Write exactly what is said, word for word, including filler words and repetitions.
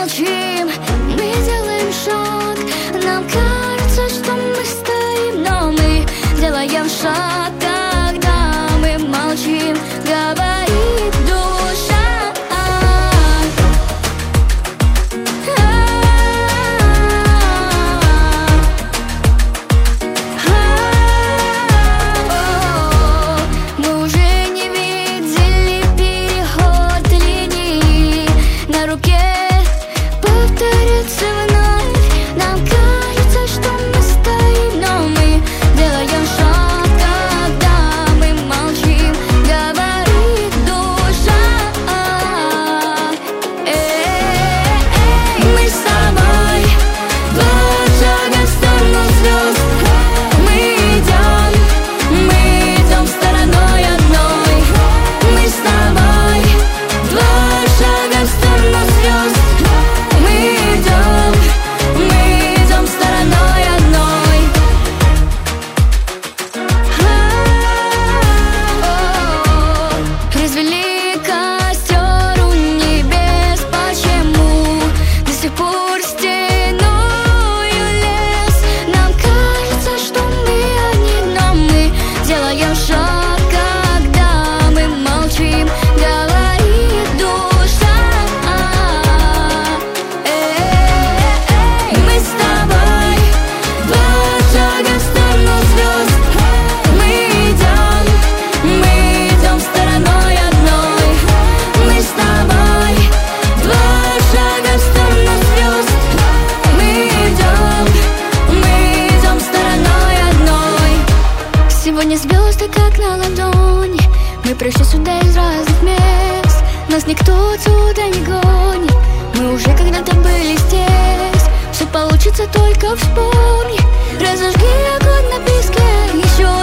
молчим, мы делаем шаг. Нам кажется, что мы стоим, но мы делаем шаг. Когда мы молчим, говорит душа. Мы уже не видели переход линии на руке. Повторится вновь. Нам кажется, что мы стоим, но мы делаем шаг. Когда мы молчим, говорит душа. Эй, мы с тобой два шага в сторону звезд. Мы идем, мы идем стороной одной. Мы с тобой два шага в сторону звезд. Мы идем, мы идем стороной одной. Развели костер у небес. Почему до сих пор стеною лес? Нам кажется, что мы одни, но мы делаем шаг. Когда мы молчим, говорит душа. Эй, мы с тобой два шага в сторону звезд. Мы идем, мы идем стороной одной. Мы с тобой два шага в сторону звезд. Мы идем, мы идем стороной одной. Сегодня звезды как на ладони. Мы пришли сюда из разных мест. Нас никто отсюда не гонит. Мы уже когда-то были здесь. Все получится, только вспомни. Разожги огонь на песке. Еще